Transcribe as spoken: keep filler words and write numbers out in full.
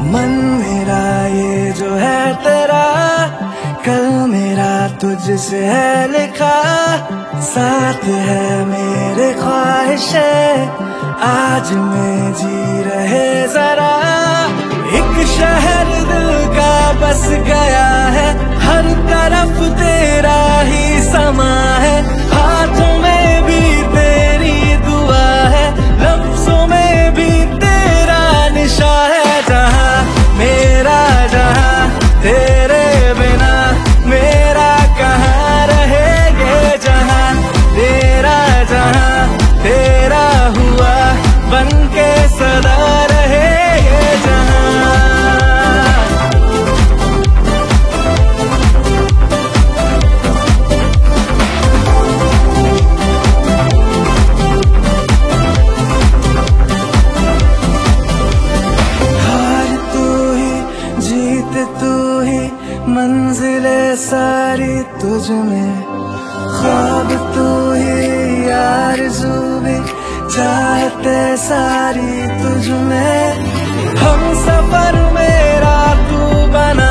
मन मेरा ये जो है तेरा, कल मेरा तुझसे है लिखा। साथ है मेरे ख्वाहिशें, आज में जी रहे जरा। एक शहर दिल का बस गया है, हर तरफ तेरा ही समा है। हाथों में भी तेरी दुआ है, लफ्जों में भी तेरा निशा है। जहां मेरा जहां तेरे बिना मेरा कहाँ रहे ये जहां। तेरा जहां तेरा हुआ बन के सदा रहे ये जहां। हार तू ही जीत तू ही, मंजिले सारी तुझ में। ख्वाब तू ही आरज़ू भी, चाहते सारी तुझ में। हम सफर मेरा तू बना,